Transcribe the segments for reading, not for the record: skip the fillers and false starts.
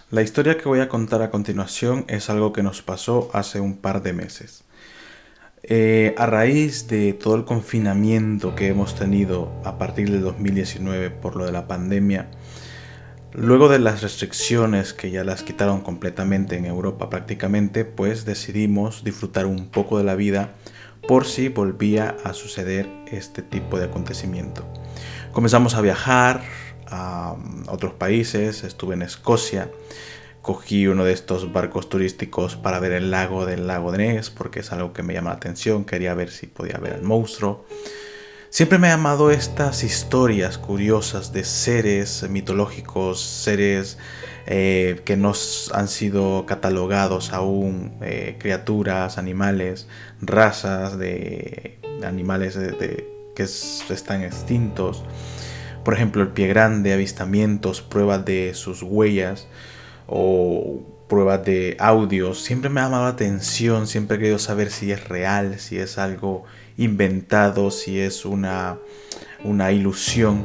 La historia que voy a contar a continuación es algo que nos pasó hace un par de meses. A raíz de todo el confinamiento que hemos tenido a partir del 2019 por lo de la pandemia, luego de las restricciones que ya las quitaron completamente en Europa prácticamente, pues decidimos disfrutar un poco de la vida por si volvía a suceder este tipo de acontecimiento. Comenzamos a viajar a otros países, estuve en Escocia. Cogí uno de estos barcos turísticos para ver el lago del lago de Ness, porque es algo que me llama la atención, quería ver si podía ver al monstruo. Siempre me ha llamado estas historias curiosas de seres mitológicos, seres que no han sido catalogados aún, criaturas, animales, razas de animales que están extintos. Por ejemplo, el pie grande, avistamientos, pruebas de sus huellas o pruebas de audios. Siempre me ha llamado la atención, siempre he querido saber si es real, si es algo inventado, si es una ilusión.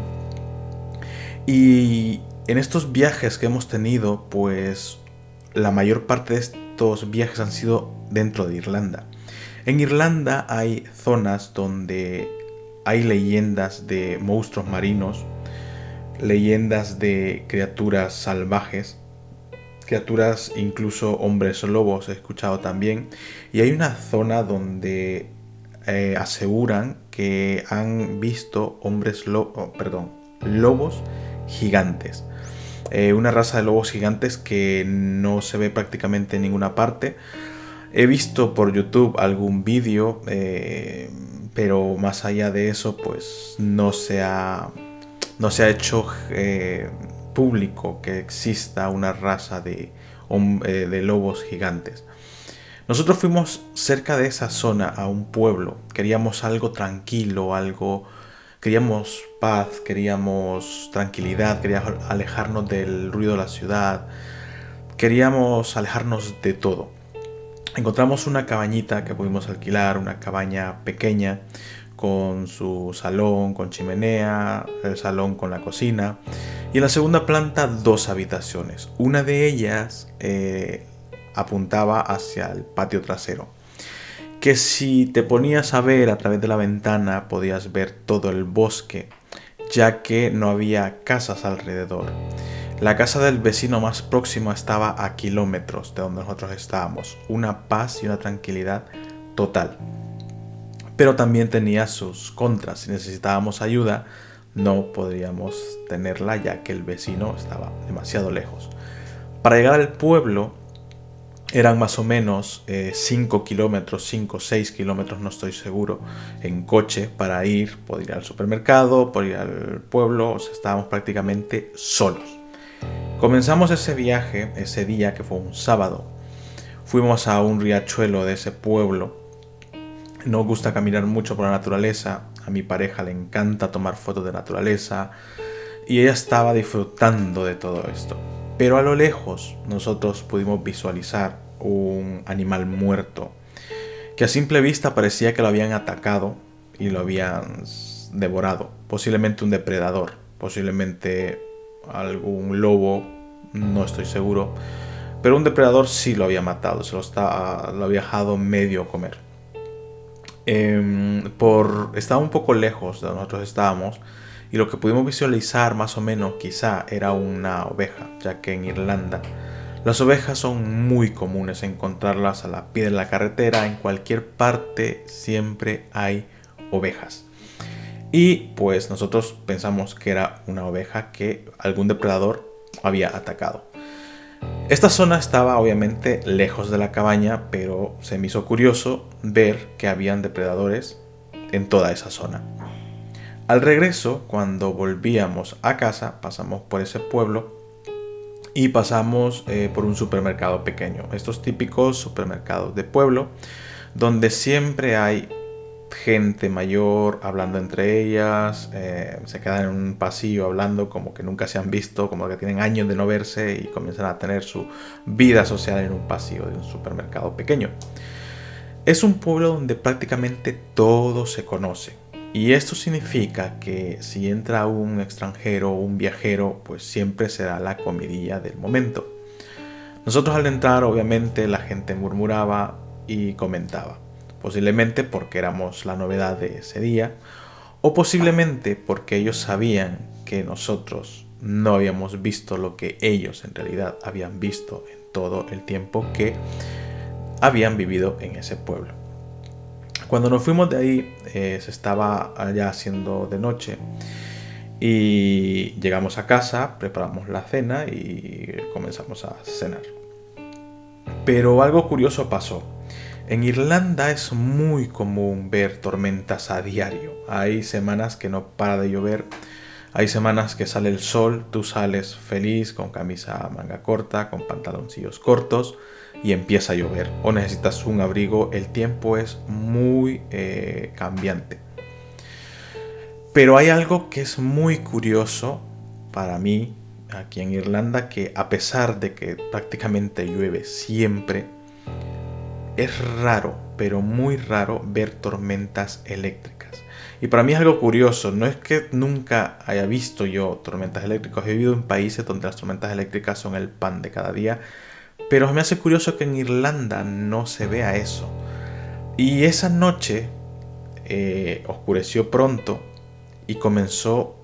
Y en estos viajes que hemos tenido, pues la mayor parte de estos viajes han sido dentro de Irlanda. En Irlanda hay zonas donde hay leyendas de monstruos marinos, leyendas de criaturas salvajes, criaturas, incluso hombres lobos he escuchado también. Y hay una zona donde aseguran que han visto lobos gigantes. Una raza de lobos gigantes que no se ve prácticamente en ninguna parte. He visto por YouTube algún vídeo, pero más allá de eso, pues no se ha hecho público que exista una raza de lobos gigantes. Nosotros fuimos cerca de esa zona a un pueblo. Queríamos algo tranquilo, queríamos paz, queríamos tranquilidad, queríamos alejarnos del ruido de la ciudad, queríamos alejarnos de todo. Encontramos una cabañita que pudimos alquilar, una cabaña pequeña con su salón, con chimenea, el salón con la cocina y en la segunda planta dos habitaciones. Una de ellas apuntaba hacia el patio trasero, que si te ponías a ver a través de la ventana podías ver todo el bosque, ya que no había casas alrededor. La casa del vecino más próximo estaba a kilómetros de donde nosotros estábamos. Una paz y una tranquilidad total. Pero también tenía sus contras. Si necesitábamos ayuda, no podríamos tenerla ya que el vecino estaba demasiado lejos. Para llegar al pueblo eran más o menos 5 kilómetros, 5 o 6 kilómetros, no estoy seguro, en coche para ir, poder ir al supermercado, poder ir al pueblo. O sea, estábamos prácticamente solos. Comenzamos ese viaje, ese día que fue un sábado. Fuimos a un riachuelo de ese pueblo. Nos gusta caminar mucho por la naturaleza. A mi pareja le encanta tomar fotos de naturaleza. Y ella estaba disfrutando de todo esto. Pero a lo lejos nosotros pudimos visualizar un animal muerto. Que a simple vista parecía que lo habían atacado y lo habían devorado. Posiblemente un depredador. Posiblemente algún lobo, no estoy seguro, pero un depredador sí lo había matado, lo había dejado medio comer. Estaba un poco lejos de donde nosotros estábamos y lo que pudimos visualizar más o menos quizá era una oveja, ya que en Irlanda las ovejas son muy comunes encontrarlas a la pie de la carretera, en cualquier parte siempre hay ovejas. Y pues nosotros pensamos que era una oveja que algún depredador había atacado. Esta zona estaba obviamente lejos de la cabaña, pero se me hizo curioso ver que habían depredadores en toda esa zona. Al regreso, cuando volvíamos a casa, pasamos por ese pueblo y pasamos por un supermercado pequeño. Estos típicos supermercados de pueblo, donde siempre hay gente mayor hablando entre ellas, se quedan en un pasillo hablando como que nunca se han visto, como que tienen años de no verse y comienzan a tener su vida social en un pasillo de un supermercado pequeño. Es un pueblo donde prácticamente todo se conoce. Y esto significa que si entra un extranjero o un viajero, pues siempre será la comidilla del momento. Nosotros al entrar, obviamente, la gente murmuraba y comentaba, posiblemente porque éramos la novedad de ese día, o posiblemente porque ellos sabían que nosotros no habíamos visto lo que ellos en realidad habían visto en todo el tiempo que habían vivido en ese pueblo. Cuando nos fuimos de ahí, se estaba ya haciendo de noche y llegamos a casa, preparamos la cena y comenzamos a cenar. Pero algo curioso pasó. En Irlanda es muy común ver tormentas a diario. Hay semanas que no para de llover. Hay semanas que sale el sol, tú sales feliz con camisa manga corta, con pantaloncillos cortos y empieza a llover. O necesitas un abrigo, el tiempo es muy cambiante. Pero hay algo que es muy curioso para mí aquí en Irlanda, que a pesar de que prácticamente llueve siempre, es raro, pero muy raro ver tormentas eléctricas. Y para mí es algo curioso, no es que nunca haya visto yo tormentas eléctricas, he vivido en países donde las tormentas eléctricas son el pan de cada día, pero me hace curioso que en Irlanda no se vea eso. Y esa noche oscureció pronto y comenzó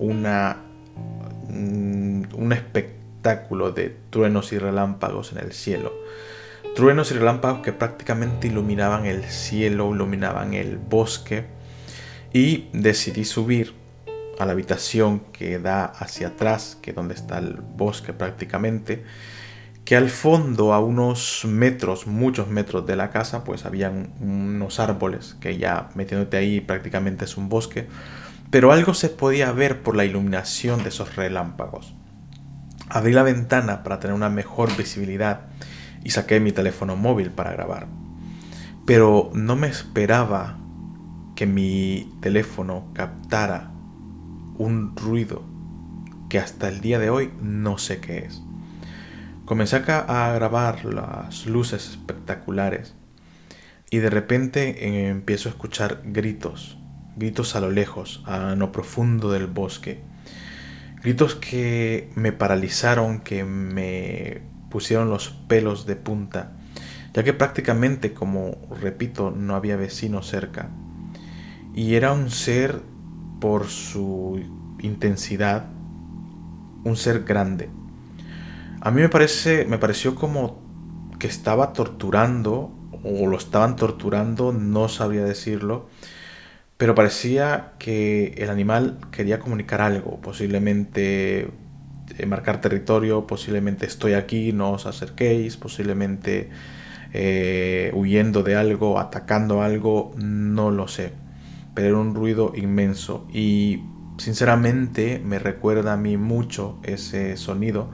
un espectáculo de truenos y relámpagos en el cielo. Truenos y relámpagos que prácticamente iluminaban el cielo, iluminaban el bosque, y decidí subir a la habitación que da hacia atrás, que es donde está el bosque prácticamente, que al fondo, a unos metros, muchos metros de la casa, pues habían unos árboles que ya metiéndote ahí prácticamente es un bosque, pero algo se podía ver por la iluminación de esos relámpagos. Abrí la ventana para tener una mejor visibilidad y saqué mi teléfono móvil para grabar. Pero no me esperaba que mi teléfono captara un ruido que hasta el día de hoy no sé qué es. Comencé a grabar las luces espectaculares y de repente empiezo a escuchar gritos a lo lejos, a lo profundo del bosque. Gritos que me paralizaron, que me pusieron los pelos de punta, ya que prácticamente, como repito, no había vecinos cerca. Y era un ser, por su intensidad, un ser grande. A mí me pareció como que estaba torturando, o lo estaban torturando, no sabría decirlo, pero parecía que el animal quería comunicar algo, posiblemente marcar territorio, posiblemente estoy aquí, no os acerquéis, posiblemente huyendo de algo, atacando algo, no lo sé. Pero era un ruido inmenso y sinceramente me recuerda a mí mucho ese sonido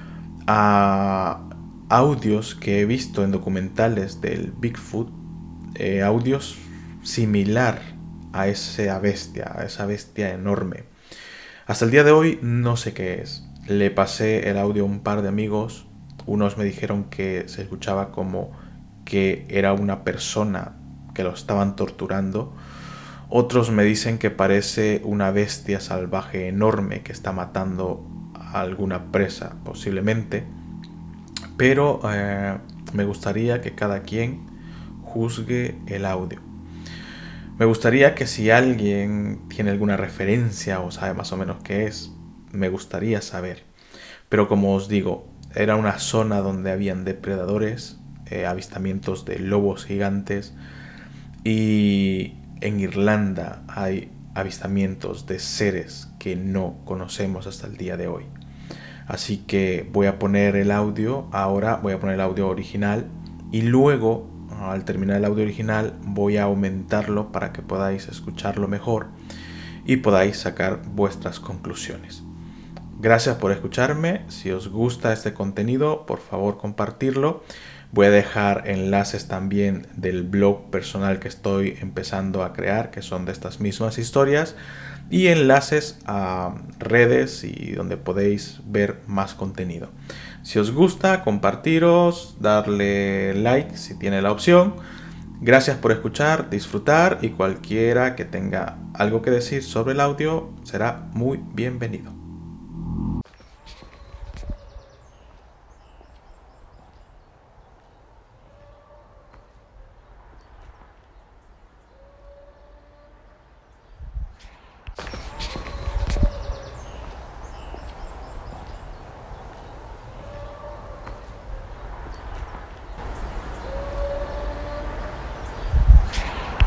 a audios que he visto en documentales del Bigfoot, audios similar a esa bestia enorme. Hasta el día de hoy no sé qué es. Le pasé el audio a un par de amigos. Unos me dijeron que se escuchaba como que era una persona que lo estaban torturando. Otros me dicen que parece una bestia salvaje enorme que está matando a alguna presa, posiblemente. Pero me gustaría que cada quien juzgue el audio. Me gustaría que si alguien tiene alguna referencia o sabe más o menos qué es, me gustaría saber. Pero como os digo, era una zona donde habían depredadores, avistamientos de lobos gigantes, y en Irlanda hay avistamientos de seres que no conocemos hasta el día de hoy. Así que voy a poner el audio, ahora voy a poner el audio original y luego, al terminar el audio original, voy a aumentarlo para que podáis escucharlo mejor y podáis sacar vuestras conclusiones. Gracias por escucharme. Si os gusta este contenido, por favor compartirlo. Voy a dejar enlaces también del blog personal que estoy empezando a crear, que son de estas mismas historias, y enlaces a redes y donde podéis ver más contenido. Si os gusta, compartiros, darle like si tiene la opción. Gracias por escuchar, disfrutar, y cualquiera que tenga algo que decir sobre el audio será muy bienvenido.